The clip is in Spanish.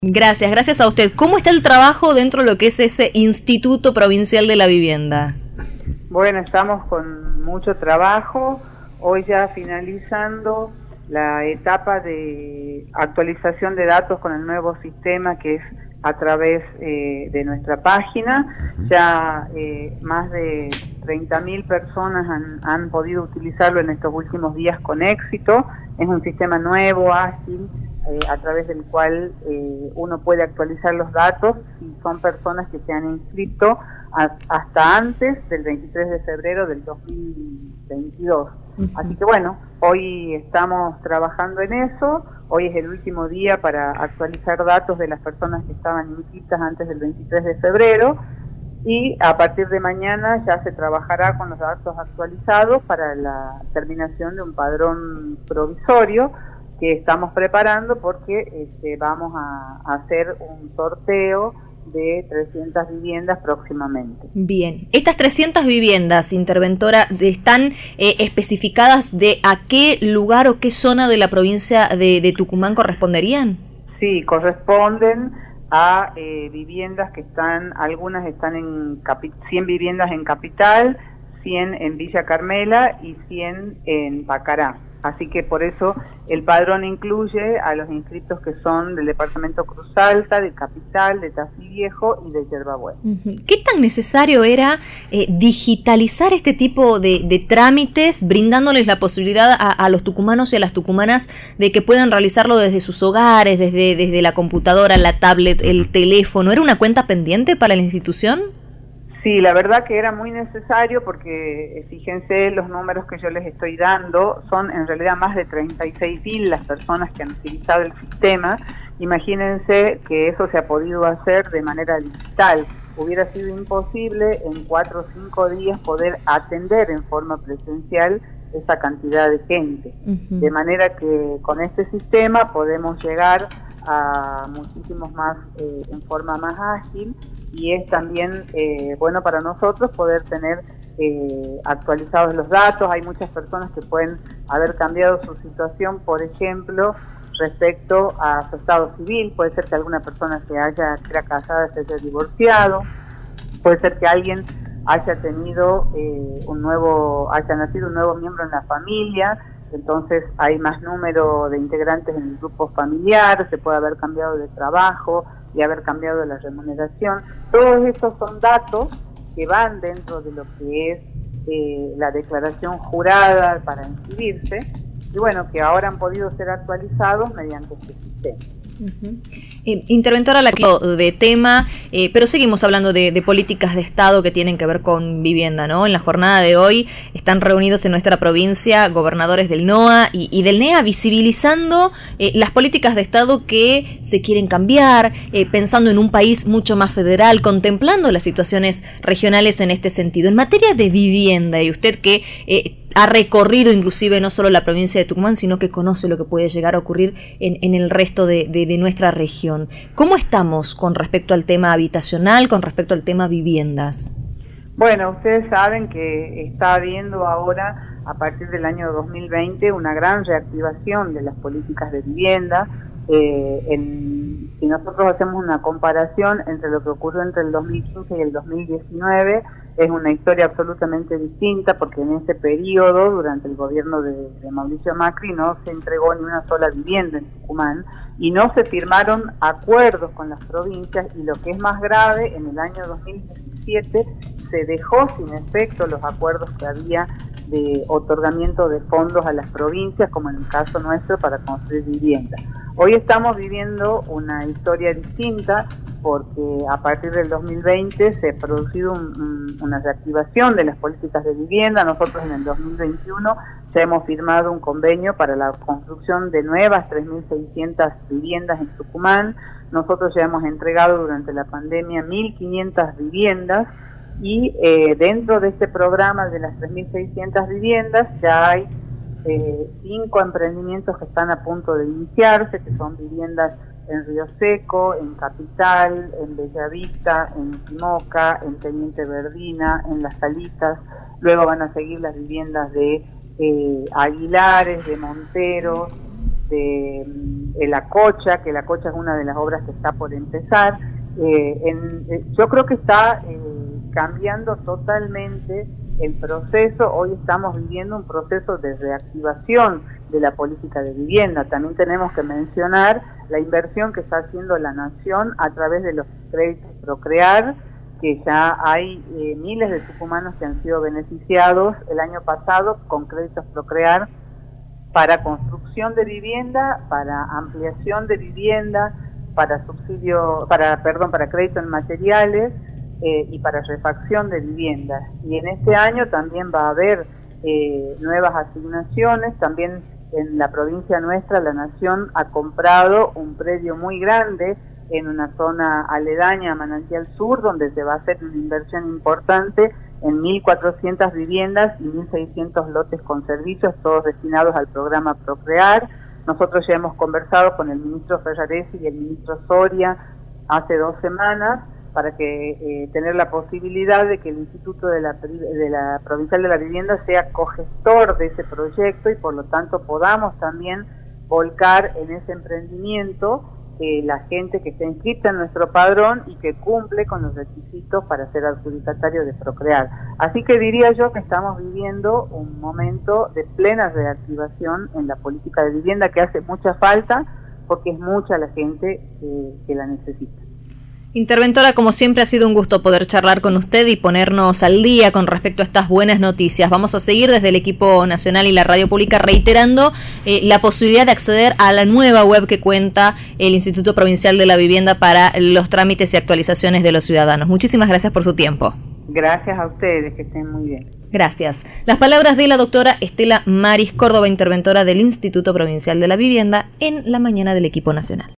Gracias a usted. ¿Cómo está el trabajo dentro de lo que es ese Instituto Provincial de la Vivienda? Bueno, estamos con mucho trabajo, hoy ya finalizando la etapa de actualización de datos con el nuevo sistema que es a través de nuestra página. Ya más de 30.000 personas han podido utilizarlo en estos últimos días con éxito. Es un sistema nuevo, ágil, a través del cual uno puede actualizar los datos si son personas que se han inscrito hasta antes del 23 de febrero del 2022. Así que bueno, hoy estamos trabajando en eso. Hoy es el último día para actualizar datos de las personas que estaban inscritas antes del 23 de febrero y a partir de mañana ya se trabajará con los datos actualizados para la terminación de un padrón provisorio que estamos preparando porque vamos a hacer un sorteo de 300 viviendas próximamente. Bien, estas 300 viviendas, interventora, ¿están especificadas de a qué lugar o qué zona de la provincia de Tucumán corresponderían? Sí, corresponden a viviendas que están, algunas están en 100 viviendas en Capital, 100 en Villa Carmela y 100 en Pacará. Así que por eso el padrón incluye a los inscritos que son del departamento Cruz Alta, de Capital, de Tafí Viejo y de Yerba Buena. ¿Qué tan necesario era digitalizar este tipo de trámites, brindándoles la posibilidad a los tucumanos y a las tucumanas de que puedan realizarlo desde sus hogares, desde la computadora, la tablet, el teléfono? ¿Era una cuenta pendiente para la institución? Sí, la verdad que era muy necesario porque, fíjense, los números que yo les estoy dando son en realidad más de 36.000 las personas que han utilizado el sistema. Imagínense que eso se ha podido hacer de manera digital. Hubiera sido imposible en 4 o 5 días poder atender en forma presencial esa cantidad de gente. De manera que con este sistema podemos llegar a muchísimos más en forma más ágil y es también bueno para nosotros poder tener actualizados los datos. Hay muchas personas que pueden haber cambiado su situación, por ejemplo, respecto a su estado civil. Puede ser que alguna persona que era casada se haya divorciado, puede ser que alguien haya tenido haya nacido un nuevo miembro en la familia, entonces hay más número de integrantes en el grupo familiar, se puede haber cambiado de trabajo y haber cambiado la remuneración. Todos estos son datos que van dentro de lo que es la declaración jurada para inscribirse y bueno, que ahora han podido ser actualizados mediante este sistema. Interventora, de tema, pero seguimos hablando de políticas de Estado que tienen que ver con vivienda, ¿no? En la jornada de hoy están reunidos en nuestra provincia gobernadores del NOA y del NEA visibilizando las políticas de Estado que se quieren cambiar, pensando en un país mucho más federal, contemplando las situaciones regionales en este sentido. En materia de vivienda, y usted que ha recorrido inclusive no solo la provincia de Tucumán, sino que conoce lo que puede llegar a ocurrir en el resto de nuestra región. ¿Cómo estamos con respecto al tema habitacional, con respecto al tema viviendas? Bueno, ustedes saben que está habiendo ahora, a partir del año 2020, una gran reactivación de las políticas de vivienda. Si nosotros hacemos una comparación entre lo que ocurrió entre el 2015 y el 2019, es una historia absolutamente distinta porque en ese periodo, durante el gobierno de Mauricio Macri, no se entregó ni una sola vivienda en Tucumán y no se firmaron acuerdos con las provincias y lo que es más grave, en el año 2017 se dejó sin efecto los acuerdos que había de otorgamiento de fondos a las provincias, como en el caso nuestro, para construir vivienda. Hoy estamos viviendo una historia distinta porque a partir del 2020 se ha producido una reactivación de las políticas de vivienda. Nosotros en el 2021 ya hemos firmado un convenio para la construcción de nuevas 3.600 viviendas en Tucumán. Nosotros ya hemos entregado durante la pandemia 1.500 viviendas y dentro de este programa de las 3.600 viviendas ya hay 5 emprendimientos que están a punto de iniciarse, que son viviendas en Río Seco, en Capital, en Bellavista, en Timoca, en Teniente Verdina, en Las Salitas. Luego van a seguir las viviendas de Aguilares, de Monteros, de La Cocha, que La Cocha es una de las obras que está por empezar. Yo creo que está cambiando totalmente el proceso. Hoy estamos viviendo un proceso de reactivación de la política de vivienda. También tenemos que mencionar la inversión que está haciendo la Nación a través de los créditos Procrear, que ya hay miles de tucumanos que han sido beneficiados el año pasado con créditos Procrear para construcción de vivienda, para ampliación de vivienda, para para crédito en materiales y para refacción de viviendas. Y en este año también va a haber nuevas asignaciones. También en la provincia nuestra, la Nación ha comprado un predio muy grande en una zona aledaña a Manantial Sur, donde se va a hacer una inversión importante en 1.400 viviendas y 1.600 lotes con servicios, todos destinados al programa Procrear. Nosotros ya hemos conversado con el ministro Ferraresi y el ministro Soria hace 2 semanas para que tener la posibilidad de que el Instituto de la Provincial de la Vivienda sea cogestor de ese proyecto y por lo tanto podamos también volcar en ese emprendimiento la gente que está inscrita en nuestro padrón y que cumple con los requisitos para ser adjudicatario de Procrear. Así que diría yo que estamos viviendo un momento de plena reactivación en la política de vivienda que hace mucha falta porque es mucha la gente que la necesita. Interventora, como siempre ha sido un gusto poder charlar con usted y ponernos al día con respecto a estas buenas noticias. Vamos a seguir desde el equipo nacional y la radio pública reiterando la posibilidad de acceder a la nueva web que cuenta el Instituto Provincial de la Vivienda para los trámites y actualizaciones de los ciudadanos. Muchísimas gracias por su tiempo. Gracias a ustedes, que estén muy bien. Gracias. Las palabras de la doctora Estela Maris Córdoba, interventora del Instituto Provincial de la Vivienda, en la mañana del equipo nacional.